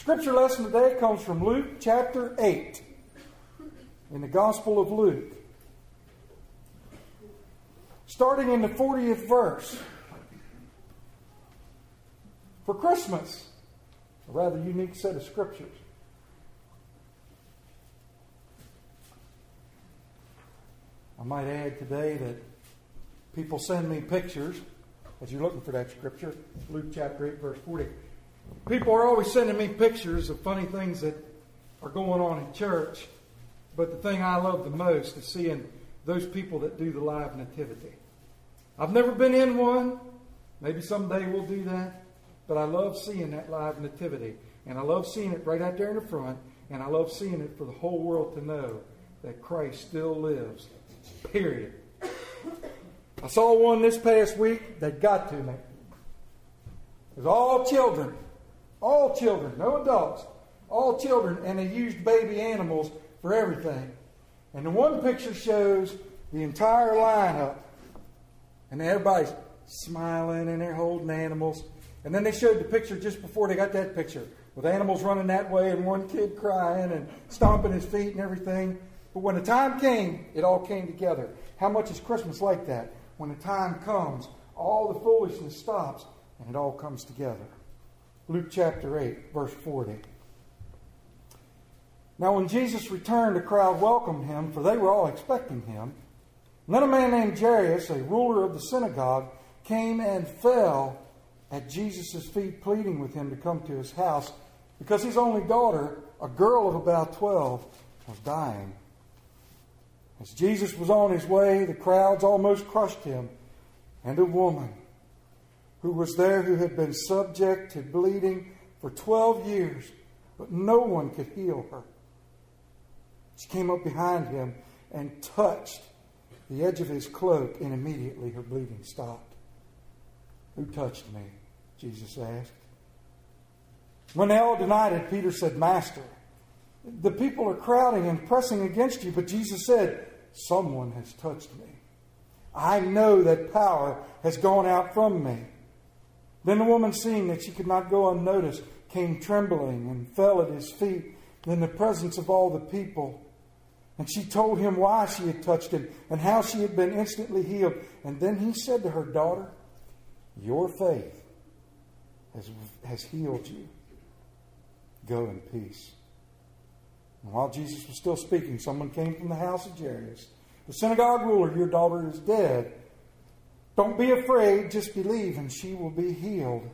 Scripture lesson today comes from Luke chapter 8 in the Gospel of Luke. Starting in the 40th verse. For Christmas, a rather unique set of scriptures. I might add today that people send me pictures, as you're looking for that scripture, Luke chapter 8, verse 40. People are always sending me pictures of funny things that are going on in church. But the thing I love the most is seeing those people that do the live nativity. I've never been in one. Maybe someday we'll do that. But I love seeing that live nativity. And I love seeing it right out there in the front. And I love seeing it for the whole world to know that Christ still lives. Period. I saw one this past week that got to me. It was all children. All children. No adults. All children. And they used baby animals for everything. And the one picture shows the entire lineup. And everybody's smiling and they're holding animals. And then they showed the picture just before they got that picture. With animals running that way and one kid crying and stomping his feet and everything. But when the time came, it all came together. How much is Christmas like that? When the time comes, all the foolishness stops and it all comes together. Luke chapter 8, verse 40. Now when Jesus returned, the crowd welcomed him, for they were all expecting him. And then a man named Jairus, a ruler of the synagogue, came and fell at Jesus' feet, pleading with him to come to his house, because his only daughter, a girl of about 12, was dying. As Jesus was on his way, the crowds almost crushed him, and a woman who was there who had been subject to bleeding for 12 years, but no one could heal her. She came up behind him and touched the edge of his cloak, and immediately her bleeding stopped. Who touched me? Jesus asked. When they all denied it, Peter said, Master, the people are crowding and pressing against you. But Jesus said, someone has touched me. I know that power has gone out from me. Then the woman, seeing that she could not go unnoticed, came trembling and fell at his feet in the presence of all the people. And she told him why she had touched him and how she had been instantly healed. And then he said to her, Daughter, your faith has healed you. Go in peace. And while Jesus was still speaking, someone came from the house of Jairus. The synagogue ruler, your daughter is dead. Don't be afraid, just believe, and she will be healed.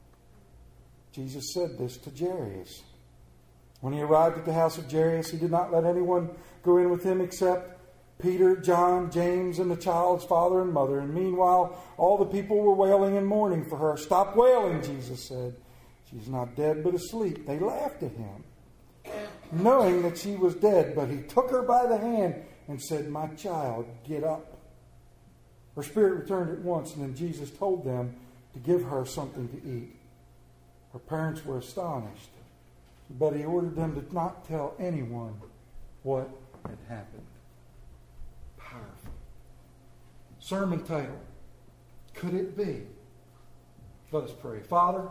Jesus said this to Jairus. When he arrived at the house of Jairus, he did not let anyone go in with him except Peter, John, James, and the child's father and mother. And meanwhile, all the people were wailing and mourning for her. Stop wailing, Jesus said. She's not dead, but asleep. They laughed at him, knowing that she was dead. But he took her by the hand and said, My child, get up. Her spirit returned at once, and then Jesus told them to give her something to eat. Her parents were astonished, but he ordered them to not tell anyone what had happened. Powerful. Sermon title, Could It Be? Let us pray. Father,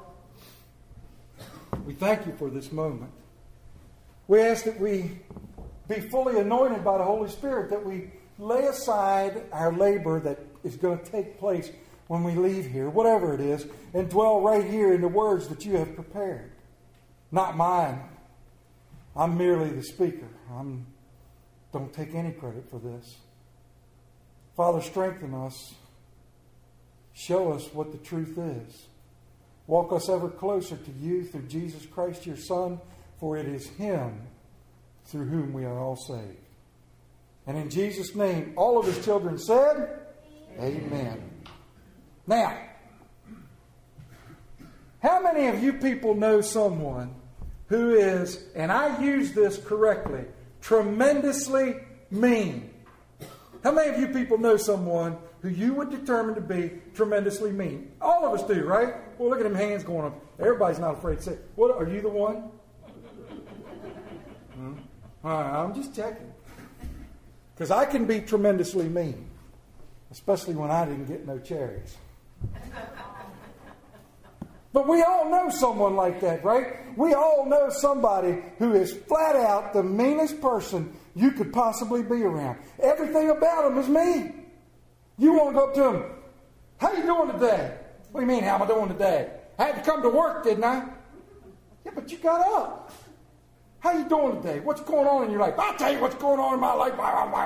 we thank you for this moment. We ask that we be fully anointed by the Holy Spirit, that we lay aside our labor that is going to take place when we leave here, whatever it is, and dwell right here in the words that you have prepared. Not mine. I'm merely the speaker. Don't take any credit for this. Father, strengthen us. Show us what the truth is. Walk us ever closer to you through Jesus Christ, your Son, for it is Him through whom we are all saved. And in Jesus' name, all of His children said, Amen. Now, how many of you people know someone who is, and I use this correctly, tremendously mean? How many of you people know someone who you would determine to be tremendously mean? All of us do, right? Well, look at them hands going up. Everybody's not afraid to say, "What? Are you the one?" All right, I'm just checking. Because I can be tremendously mean, especially when I didn't get no cherries. But we all know someone like that, right? We all know somebody who is flat out the meanest person you could possibly be around. Everything about them is mean. You want to go up to them, how you doing today? What do you mean, how am I doing today? I had to come to work, didn't I? Yeah, but you got up. How you doing today? What's going on in your life? I'll tell you what's going on in my life.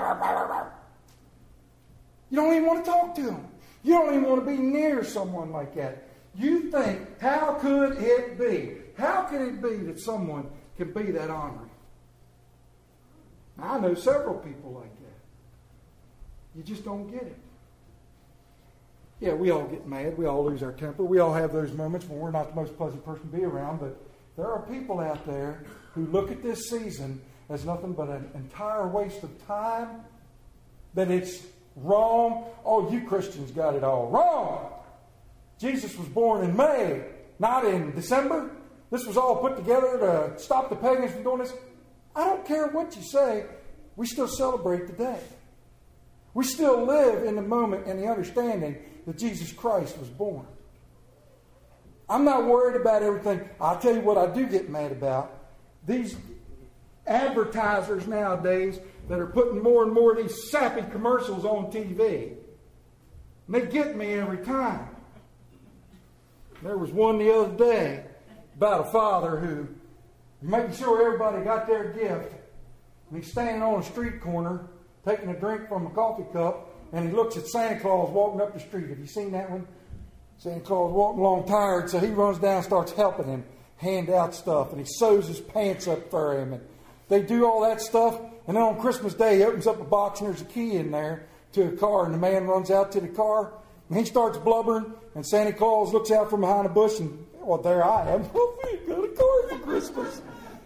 You don't even want to talk to them. You don't even want to be near someone like that. You think, how could it be? How can it be that someone can be that honoring? Now, I know several people like that. You just don't get it. Yeah, we all get mad. We all lose our temper. We all have those moments when we're not the most pleasant person to be around. But there are people out there who look at this season as nothing but an entire waste of time, that it's wrong. Oh, you Christians got it all wrong. Jesus was born in May, not in December. This was all put together to stop the pagans from doing this. I don't care what you say. We still celebrate the day. We still live in the moment and the understanding that Jesus Christ was born. I'm not worried about everything. I'll tell you what I do get mad about. These advertisers nowadays that are putting more and more of these sappy commercials on TV. And they get me every time. There was one the other day about a father who making sure everybody got their gift. And he's standing on a street corner taking a drink from a coffee cup, and he looks at Santa Claus walking up the street. Have you seen that one? Santa Claus walking along tired, so he runs down and starts helping him hand out stuff, and he sews his pants up for him. And they do all that stuff, and then on Christmas Day, he opens up a box, and there's a key in there to a car, and the man runs out to the car, and he starts blubbering, and Santa Claus looks out from behind a bush, and, well, there I am. We got a car for Christmas.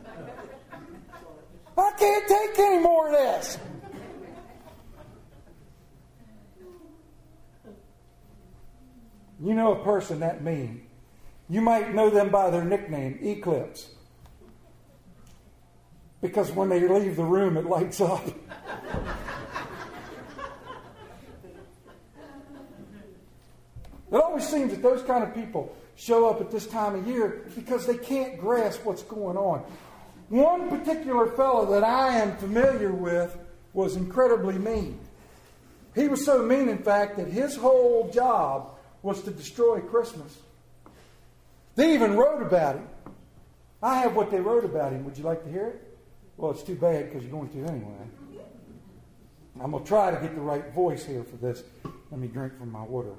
I can't take any more of this. You know a person that mean. You might know them by their nickname, Eclipse. Because when they leave the room, it lights up. It always seems that those kind of people show up at this time of year because they can't grasp what's going on. One particular fellow that I am familiar with was incredibly mean. He was so mean, in fact, that his whole job was to destroy Christmas. They even wrote about him. I have what they wrote about him. Would you like to hear it? Well, it's too bad because you're going to anyway. I'm going to try to get the right voice here for this. Let me drink from my water.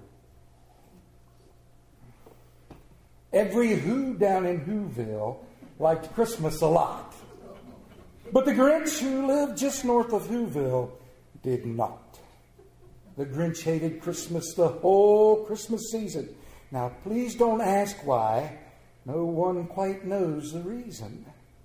Every Who down in Whoville liked Christmas a lot. But the Grinch, who lived just north of Whoville, did not. The Grinch hated Christmas the whole Christmas season. Now, please don't ask why. No one quite knows the reason.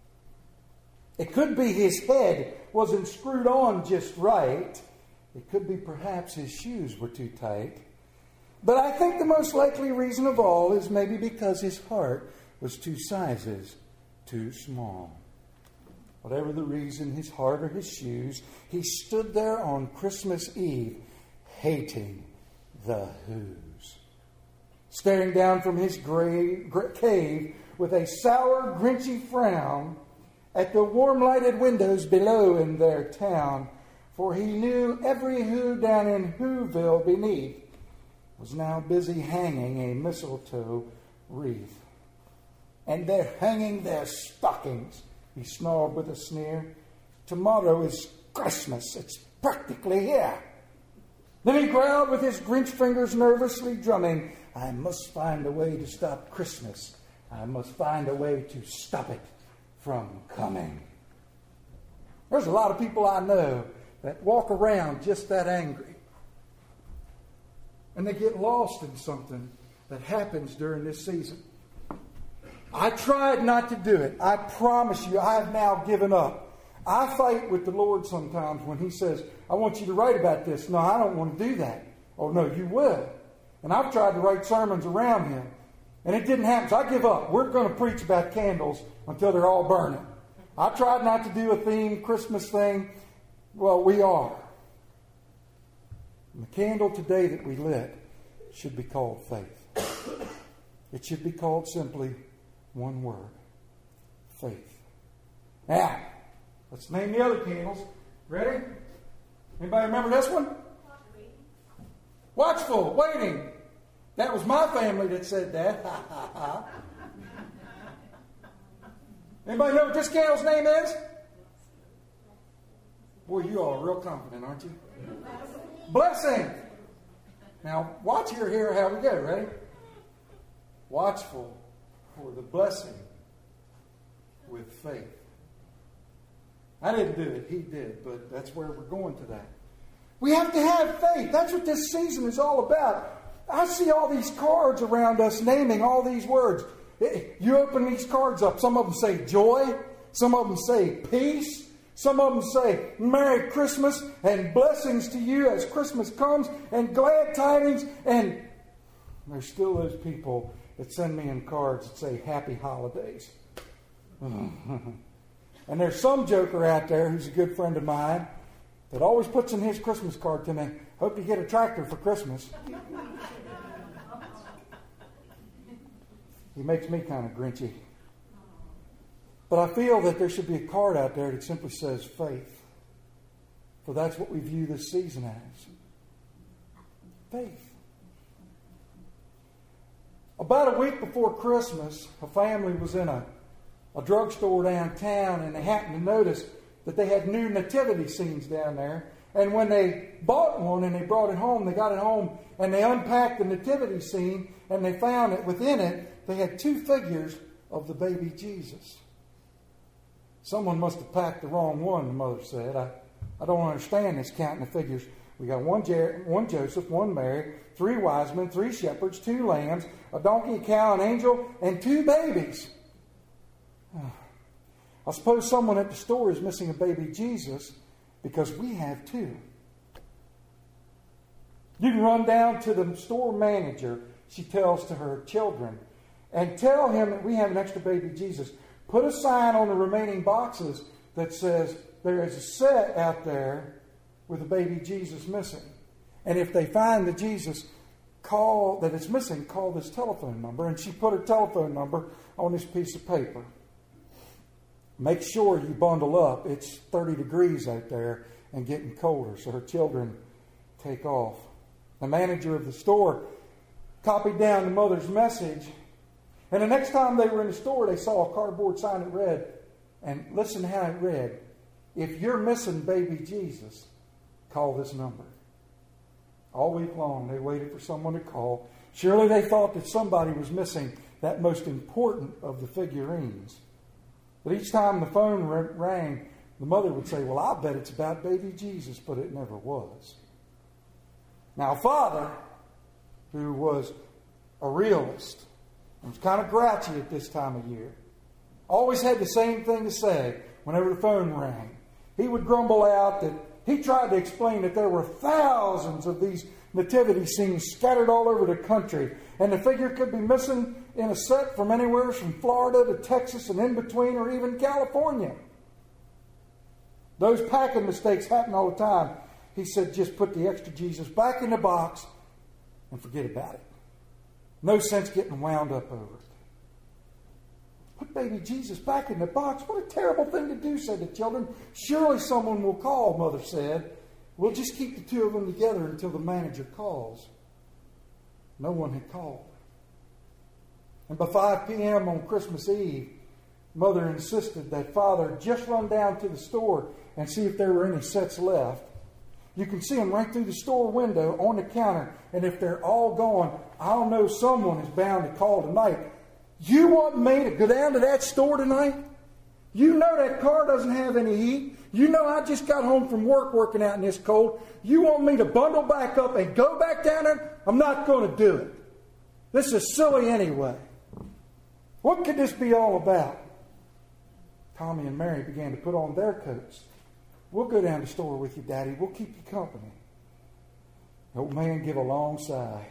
It could be his head wasn't screwed on just right. It could be perhaps his shoes were too tight. But I think the most likely reason of all is maybe because his heart was 2 sizes too small. Whatever the reason, his heart or his shoes, he stood there on Christmas Eve hating the Whos, staring down from his cave with a sour, grinchy frown at the warm-lighted windows below in their town, for he knew every Who down in Whoville beneath was now busy hanging a mistletoe wreath. And they're hanging their stockings, he snarled with a sneer. Tomorrow is Christmas. It's practically here. Then he growled with his Grinch fingers nervously drumming, I must find a way to stop Christmas. I must find a way to stop it from coming. There's a lot of people I know that walk around just that angry. And they get lost in something that happens during this season. I tried not to do it. I promise you, I have now given up. I fight with the Lord sometimes when He says, I want you to write about this. No, I don't want to do that. Oh, no, you will. And I've tried to write sermons around Him. And it didn't happen. So I give up. We're going to preach about candles until they're all burning. I tried not to do a theme Christmas thing. Well, we are. And the candle today that we lit should be called faith. It should be called simply one word: faith. Now, let's name the other candles. Ready? Anybody remember this one? Watchful, waiting. That was my family that said that. Anybody know what this candle's name is? Boy, you all are real confident, aren't you? Blessing. Now, watch here how we go. Ready? Watchful for the blessing with faith. I didn't do it. He did. But that's where we're going today. We have to have faith. That's what this season is all about. I see all these cards around us naming all these words. You open these cards up. Some of them say joy. Some of them say peace. Some of them say Merry Christmas and blessings to you as Christmas comes and glad tidings. And there's still those people that send me in cards that say Happy Holidays. And there's some joker out there who's a good friend of mine that always puts in his Christmas card to me, hope you get a tractor for Christmas. He makes me kind of grinchy. But I feel that there should be a card out there that simply says faith. For that's what we view this season as. Faith. About a week before Christmas, a family was in a drugstore downtown, and they happened to notice that they had new nativity scenes down there. And when they bought one and they brought it home, they got it home and they unpacked the nativity scene, and they found that within it they had two figures of the baby Jesus. Someone must have packed the wrong one, the mother said. I don't understand this counting the figures. We got one Joseph, one Mary, 3 wise men, 3 shepherds, 2 lambs, a donkey, a cow, an angel, and 2 babies. I suppose someone at the store is missing a baby Jesus because we have 2. You can run down to the store manager, she tells to her children, and tell him that we have an extra baby Jesus. Put a sign on the remaining boxes that says there is a set out there with a baby Jesus missing. And if they find the Jesus that it's missing, call this telephone number. And she put her telephone number on this piece of paper. Make sure you bundle up. It's 30 degrees out there and getting colder, so her children take off. The manager of the store copied down the mother's message, and the next time they were in the store, they saw a cardboard sign that read, and listen to how it read, "If you're missing baby Jesus, call this number." All week long, they waited for someone to call. Surely they thought that somebody was missing that most important of the figurines. But each time the phone rang, the mother would say, "Well, I bet it's about baby Jesus," but it never was. Now, Father, who was a realist, and was kind of grouchy at this time of year, always had the same thing to say whenever the phone rang. He would grumble out that he tried to explain that there were thousands of these nativity scenes scattered all over the country, and the figure could be missing in a set from anywhere from Florida to Texas and in between, or even California. Those packing mistakes happen all the time. He said, just put the extra Jesus back in the box and forget about it. No sense getting wound up over it. Put baby Jesus back in the box? What a terrible thing to do, said the children. Surely someone will call, Mother said. We'll just keep the 2 of them together until the manager calls. No one had called. And by 5 p.m. on Christmas Eve, Mother insisted that Father just run down to the store and see if there were any sets left. You can see them right through the store window on the counter, and if they're all gone, I'll know someone is bound to call tonight. You want me to go down to that store tonight? You know that car doesn't have any heat. You know I just got home from work working out in this cold. You want me to bundle back up and go back down there? I'm not going to do it. This is silly anyway. What could this be all about? Tommy and Mary began to put on their coats. We'll go down to the store with you, Daddy. We'll keep you company. The old man gave a long sigh.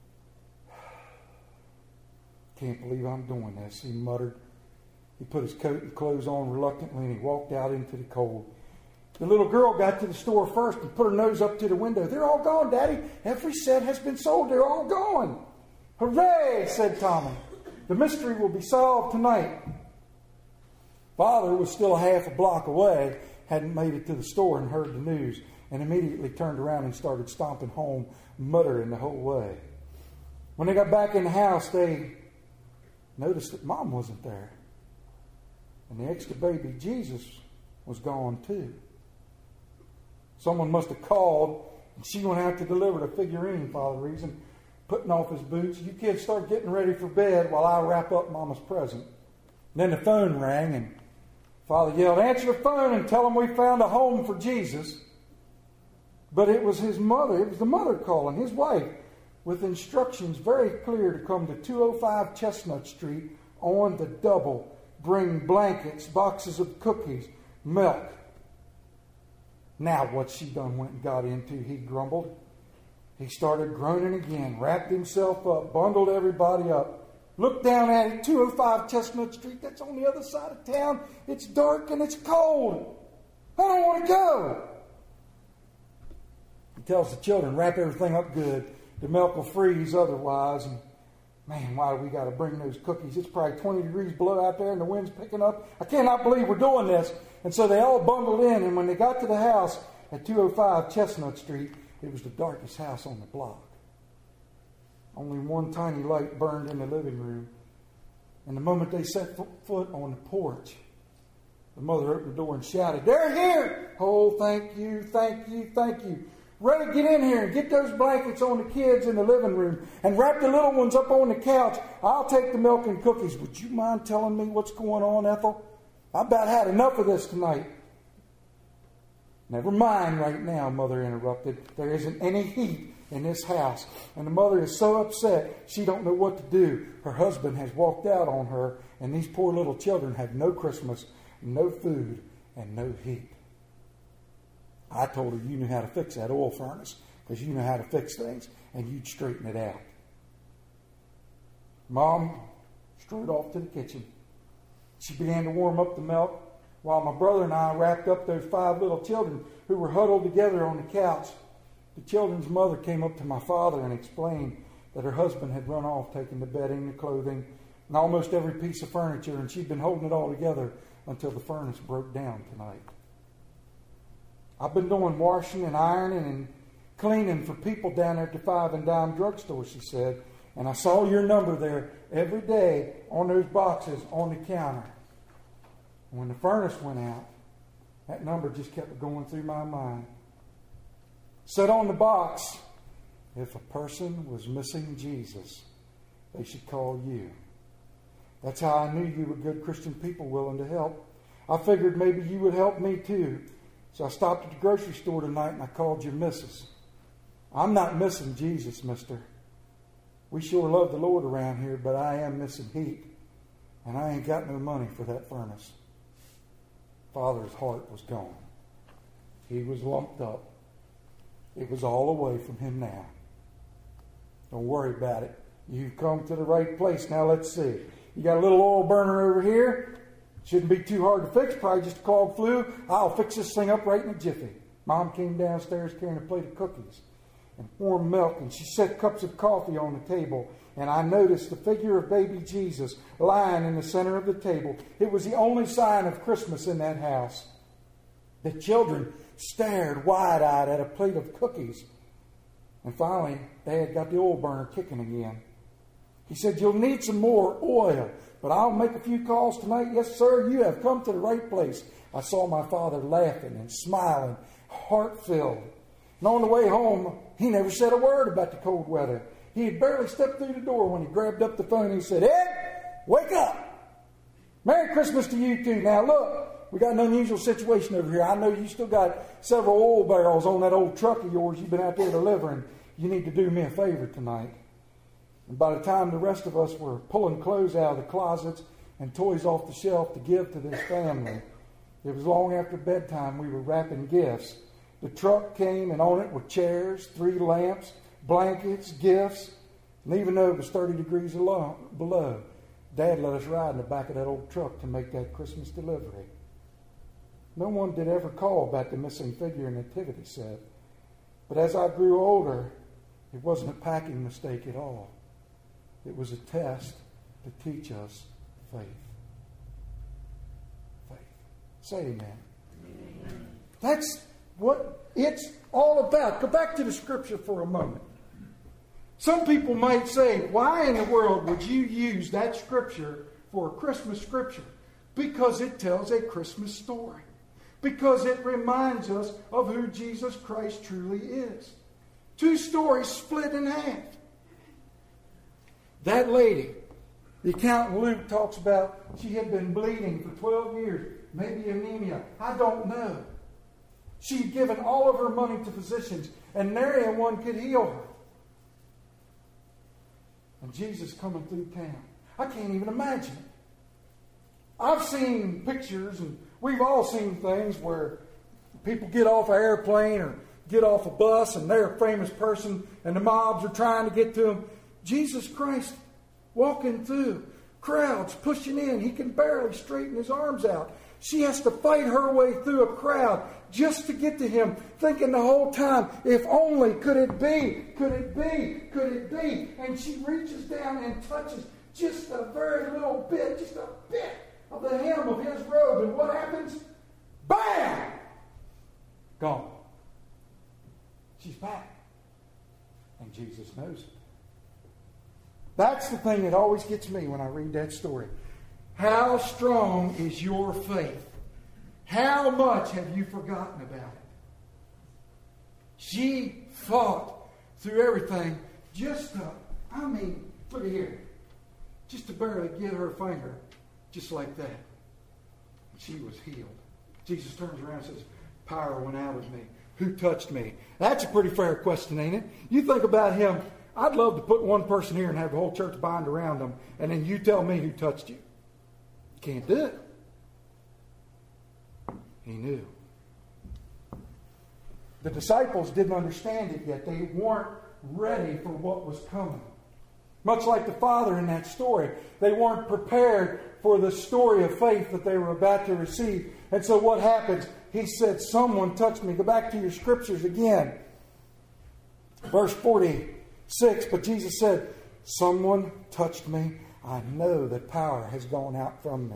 Can't believe I'm doing this, he muttered. He put his coat and clothes on reluctantly, and he walked out into the cold. The little girl got to the store first and put her nose up to the window. They're all gone, Daddy. Every set has been sold. They're all gone. Hooray, said Tommy. The mystery will be solved tonight. Father was still a half a block away, hadn't made it to the store and heard the news, and immediately turned around and started stomping home, muttering the whole way. When they got back in the house, they noticed that Mom wasn't there. And the extra baby Jesus was gone too. Someone must have called, and she went out to deliver the figurine, Father reasoned, putting off his boots. You kids start getting ready for bed while I wrap up Mama's present. Then the phone rang, and Father yelled, answer the phone and tell them we found a home for Jesus. But it was his mother, it was the mother calling, his wife, with instructions very clear to come to 205 Chestnut Street on the double. Bring blankets, boxes of cookies, milk. Now what she done went and got into, he grumbled. He started groaning again, wrapped himself up, bundled everybody up. Looked down at it, 205 Chestnut Street, that's on the other side of town. It's dark and it's cold. I don't want to go. He tells the children, wrap everything up good. The milk will freeze otherwise. And man, why do we got to bring those cookies? It's probably 20 degrees below out there and the wind's picking up. I cannot believe we're doing this. And so they all bundled in. And when they got to the house at 205 Chestnut Street, it was the darkest house on the block. Only one tiny light burned in the living room. And the moment they set foot on the porch, the mother opened the door and shouted, they're here! Oh, thank you, thank you, thank you. Ray, get in here and get those blankets on the kids in the living room and wrap the little ones up on the couch. I'll take the milk and cookies. Would you mind telling me what's going on, Ethel? I've about had enough of this tonight. Never mind right now, Mother interrupted. There isn't any heat in this house. And the mother is so upset she don't know what to do. Her husband has walked out on her, and these poor little children have no Christmas, no food, and no heat. I told her you knew how to fix that oil furnace because you know how to fix things, and you'd straighten it out. Mom strode off to the kitchen. She began to warm up the milk while my brother and I wrapped up those 5 little children who were huddled together on the couch. The children's mother came up to my father and explained that her husband had run off taking the bedding, the clothing, and almost every piece of furniture, and she'd been holding it all together until the furnace broke down tonight. I've been doing washing and ironing and cleaning for people down there at the 5 and Dime drugstore, she said, and I saw your number there every day on those boxes on the counter. And when the furnace went out, that number just kept going through my mind. Said on the box, if a person was missing Jesus, they should call you. That's how I knew you were good Christian people willing to help. I figured maybe you would help me too. So I stopped at the grocery store tonight and I called your missus. I'm not missing Jesus, mister. We sure love the Lord around here, but I am missing heat. And I ain't got no money for that furnace. Father's heart was gone. He was lumped up. It was all away from him now. Don't worry about it. You've come to the right place. Now let's see. You got a little oil burner over here. Shouldn't be too hard to fix. Probably just a clogged flue. I'll fix this thing up right in a jiffy. Mom came downstairs carrying a plate of cookies and warm milk, and she set cups of coffee on the table. And I noticed the figure of baby Jesus lying in the center of the table. It was the only sign of Christmas in that house. The children stared wide-eyed at a plate of cookies. And finally, Dad got the oil burner kicking again. He said, you'll need some more oil, but I'll make a few calls tonight. Yes, sir, you have come to the right place. I saw my father laughing and smiling, heart-filled. And on the way home, he never said a word about the cold weather. He had barely stepped through the door when he grabbed up the phone and he said, Ed, wake up. Merry Christmas to you too. Now look, we got an unusual situation over here. I know you still got several oil barrels on that old truck of yours you've been out there delivering. You need to do me a favor tonight. And by the time the rest of us were pulling clothes out of the closets and toys off the shelf to give to this family, it was long after bedtime. We were wrapping gifts. The truck came, and on it were chairs, 3 lamps, blankets, gifts. And even though it was 30 degrees below, Dad let us ride in the back of that old truck to make that Christmas delivery. No one did ever call about the missing figure, Nativity said. But as I grew older, it wasn't a packing mistake at all. It was a test to teach us faith. Faith. Say amen. Amen. That's what it's all about. Go back to the Scripture for a moment. Some people might say, why in the world would you use that Scripture for a Christmas Scripture? Because it tells a Christmas story. Because it reminds us of who Jesus Christ truly is. Two stories split in half. That lady, the account in Luke talks about she had been bleeding for 12 years, maybe anemia. I don't know. She'd given all of her money to physicians, and nary one could heal her. And Jesus coming through town. I can't even imagine it. I've seen pictures, and we've all seen things where people get off an airplane or get off a bus, and they're a famous person, and the mobs are trying to get to them. Jesus Christ walking through, crowds pushing in. He can barely straighten his arms out. She has to fight her way through a crowd just to get to him, thinking the whole time, if only, could it be, could it be, could it be? And she reaches down and touches just a very little bit, just a bit of the hem of his robe. And what happens? Bam! Gone. She's back. And Jesus knows it. That's the thing that always gets me when I read that story. How strong is your faith? How much have you forgotten about it? She fought through everything just to, look at here. Just to barely get her finger, just like that. She was healed. Jesus turns around and says, power went out of me. Who touched me? That's a pretty fair question, ain't it? You think about him. I'd love to put one person here and have the whole church bind around them, and then you tell me who touched you. You can't do it. He knew. The disciples didn't understand it yet. They weren't ready for what was coming. Much like the father in that story. They weren't prepared for the story of faith that they were about to receive. And so what happens? He said, someone touched me. Go back to your scriptures again. Verse 46, but Jesus said, someone touched me. I know that power has gone out from me.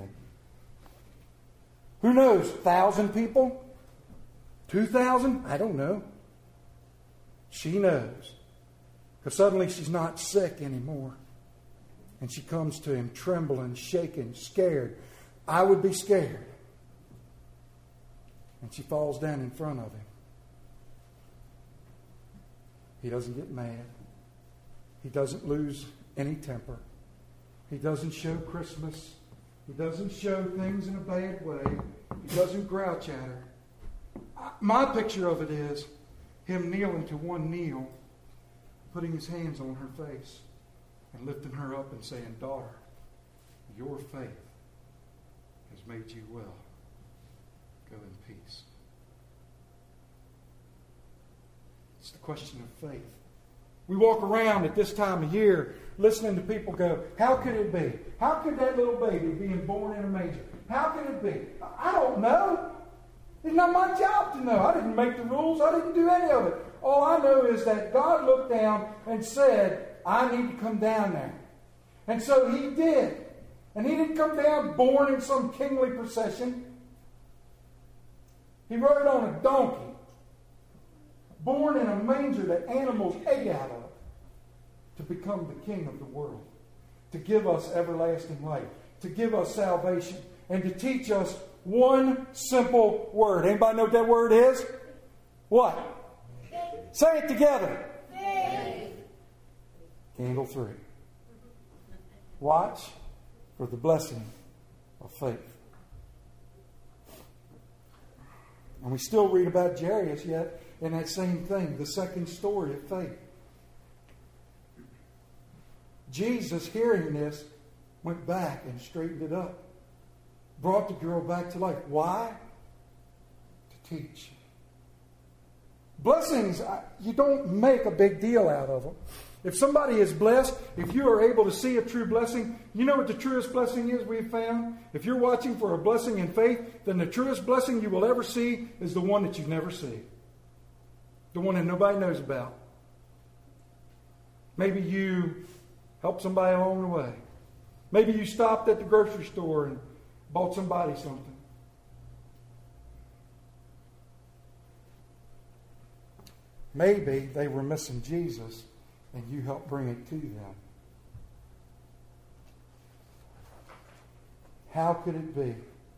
Who knows? 1,000 people? 2,000? I don't know. She knows. Because suddenly she's not sick anymore. And she comes to him trembling, shaking, scared. I would be scared. And she falls down in front of him. He doesn't get mad. He doesn't lose any temper. He doesn't show Christmas. He doesn't show things in a bad way. He doesn't grouch at her. My picture of it is him kneeling to one kneel, putting his hands on her face and lifting her up and saying, daughter, your faith has made you well. Go in peace. It's the question of faith. We walk around at this time of year listening to people go, how could it be? How could that little baby being born in a manger? How could it be? I don't know. It's not my job to know. I didn't make the rules. I didn't do any of it. All I know is that God looked down and said, I need to come down there. And so he did. And he didn't come down born in some kingly procession. He rode on a donkey, born in a manger that animals ate out of, to become the king of the world, to give us everlasting life, to give us salvation, and to teach us one simple word. Anybody know what that word is? What? Say it together. Faith. Candle 3. Watch for the blessing of faith. And we still read about Jairus yet in that same thing, the second story of faith. Jesus, hearing this, went back and straightened it up. Brought the girl back to life. Why? To teach. Blessings, you don't make a big deal out of them. If somebody is blessed, if you are able to see a true blessing, you know what the truest blessing is we've found? If you're watching for a blessing in faith, then the truest blessing you will ever see is the one that you've never seen. The one that nobody knows about. Maybe you help somebody along the way. Maybe you stopped at the grocery store and bought somebody something. Maybe they were missing Jesus and you helped bring it to them. How could it be?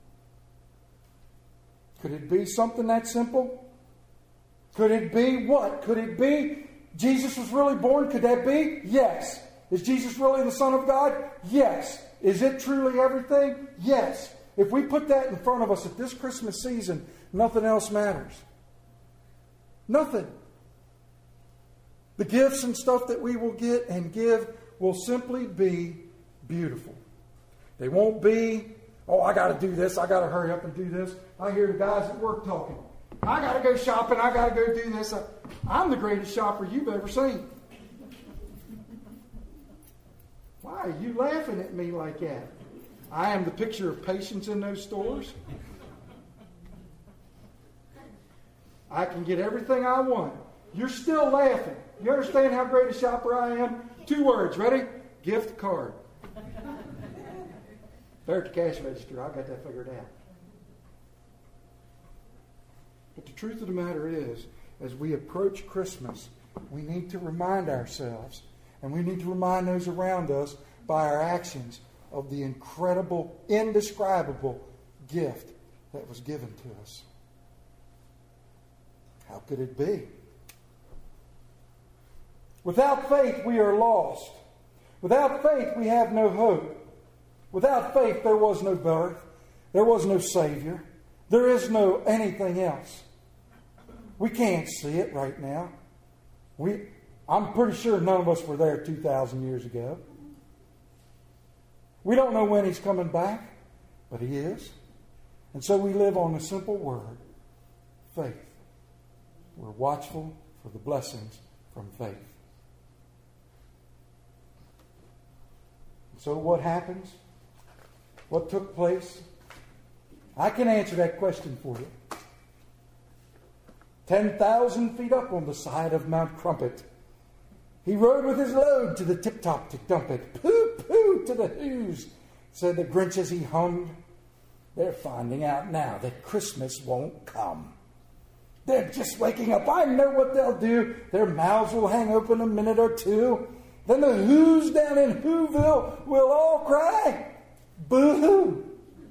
Could it be something that simple? Could it be what? Could it be Jesus was really born? Could that be? Yes. Is Jesus really the Son of God? Yes. Is it truly everything? Yes. If we put that in front of us at this Christmas season, nothing else matters. Nothing. The gifts and stuff that we will get and give will simply be beautiful. They won't be, oh, I got to do this. I got to hurry up and do this. I hear the guys at work talking. I got to go shopping. I got to go do this. I'm the greatest shopper you've ever seen. Why are you laughing at me like that? I am the picture of patience in those stores. I can get everything I want. You're still laughing. You understand how great a shopper I am? 2 words. Ready? Gift card. They're at the cash register. I got that figured out. But the truth of the matter is, as we approach Christmas, we need to remind ourselves, and we need to remind those around us by our actions, of the incredible, indescribable gift that was given to us. How could it be? Without faith, we are lost. Without faith, we have no hope. Without faith, there was no birth. There was no Savior. There is no anything else. We can't see it right now. I'm pretty sure none of us were there 2,000 years ago. We don't know when He's coming back, but He is. And so we live on the simple word, faith. We're watchful for the blessings from faith. So what happens? What took place? I can answer that question for you. 10,000 feet up on the side of Mount Crumpet, He rode with his load to the tip-top to dump it. Pooh-pooh to the whoos, said the Grinch as he hummed. They're finding out now that Christmas won't come. They're just waking up. I know what they'll do. Their mouths will hang open a minute or two. Then the whoos down in Whoville will all cry, boo-hoo.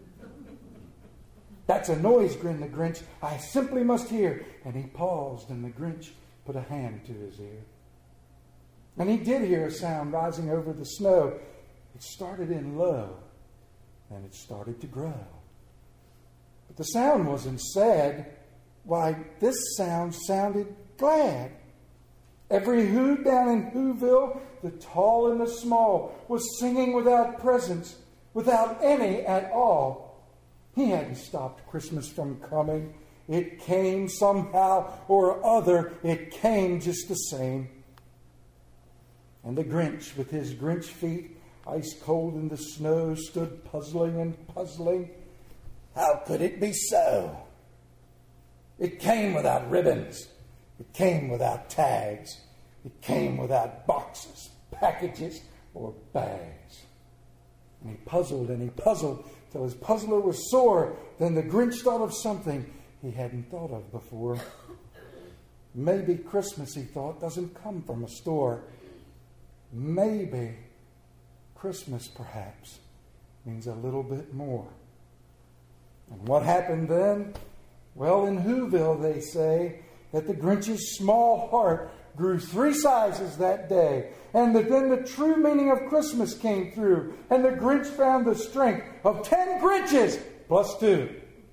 That's a noise, grinned the Grinch. I simply must hear. And he paused, and the Grinch put a hand to his ear. And he did hear a sound rising over the snow. It started in low, and it started to grow. But the sound wasn't sad. Why, this sound sounded glad. Every who down in Whoville, the tall and the small, was singing without presents, without any at all. He hadn't stopped Christmas from coming. It came somehow or other. It came just the same. And the Grinch, with his Grinch feet ice cold in the snow, stood puzzling and puzzling. How could it be so? It came without ribbons. It came without tags. It came without boxes, packages, or bags. And he puzzled till his puzzler was sore. Then the Grinch thought of something he hadn't thought of before. Maybe Christmas, he thought, doesn't come from a store. Maybe Christmas, perhaps, means a little bit more. And what happened then? Well, in Whoville, they say that the Grinch's small heart grew 3 sizes that day. And then the true meaning of Christmas came through. And the Grinch found the strength of 10 Grinches plus 2.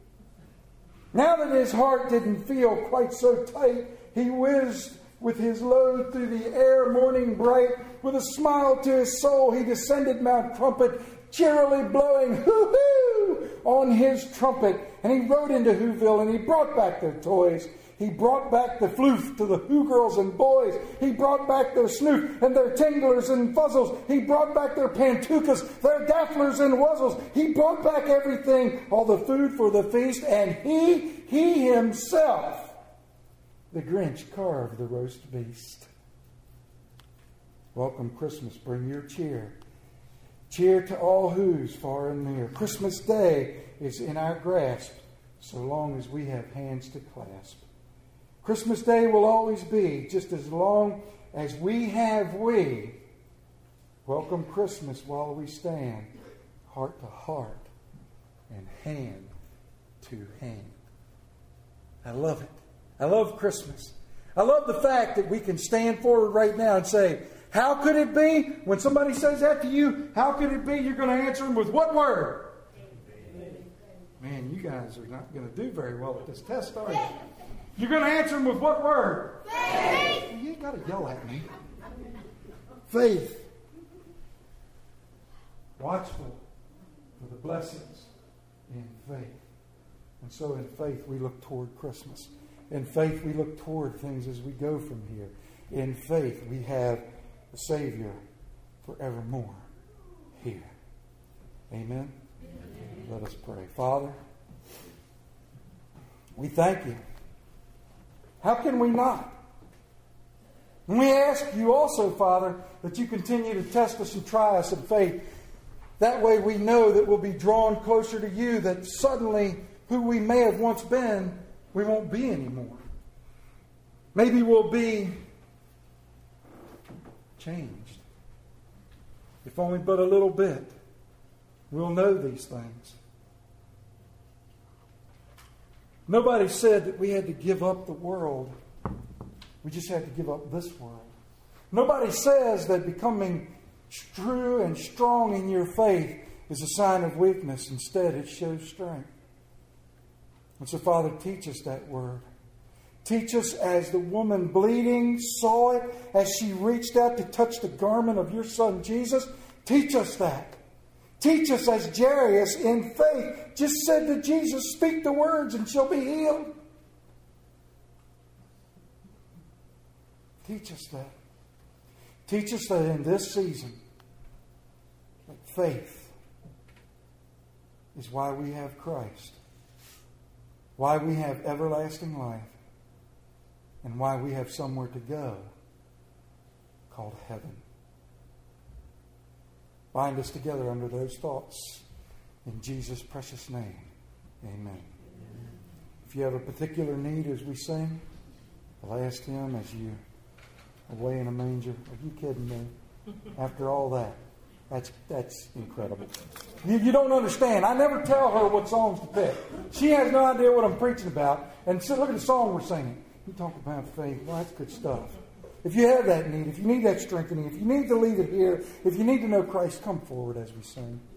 Now that his heart didn't feel quite so tight, he whizzed with his load through the air morning bright. With a smile to his soul, he descended Mount Crumpet, cheerily blowing hoo-hoo on his trumpet. And he rode into Whoville, and he brought back their toys. He brought back the floof to the Who girls and boys. He brought back their snoof and their tinglers and fuzzles. He brought back their pantookas, their dafflers and wuzzles. He brought back everything, all the food for the feast. And he himself, the Grinch, carved the roast beast. Welcome Christmas, bring your cheer. Cheer to all who's far and near. Christmas Day is in our grasp so long as we have hands to clasp. Christmas Day will always be just as long as we have we. Welcome Christmas while we stand heart to heart and hand to hand. I love it. I love Christmas. I love the fact that we can stand forward right now and say, how could it be? When somebody says that to you, how could it be? You're going to answer them with what word? Man, you guys are not going to do very well at this test, are you? You're going to answer them with what word? Faith. You ain't got to yell at me. Faith. Watchful for the blessings in faith. And so in faith we look toward Christmas. In faith we look toward things as we go from here. In faith we have the Savior forevermore here. Amen? Let us pray. Father, we thank you. How can we not? And we ask you also, Father, that you continue to test us and try us in faith. That way we know that we'll be drawn closer to you, that suddenly who we may have once been, we won't be anymore. Maybe we'll be changed. If only but a little bit. We'll know these things. Nobody said that we had to give up the world. We just had to give up this world. Nobody says that becoming true and strong in your faith is a sign of weakness. Instead, it shows strength. And so, Father, teach us that word. Teach us as the woman bleeding saw it, as she reached out to touch the garment of your Son, Jesus. Teach us that. Teach us as Jairus in faith just said to Jesus, speak the words and she'll be healed. Teach us that. Teach us that in this season, that faith is why we have Christ, why we have everlasting life, and why we have somewhere to go called heaven. Bind us together under those thoughts. In Jesus' precious name, amen. If you have a particular need as we sing, I'll ask Him as you away in a manger. Are you kidding me? After all that, that's incredible. You don't understand. I never tell her what songs to pick. She has no idea what I'm preaching about. And so look at the song we're singing. You talk about faith. Well, that's good stuff. If you have that need, if you need that strengthening, if you need to leave it here, if you need to know Christ, come forward as we sing.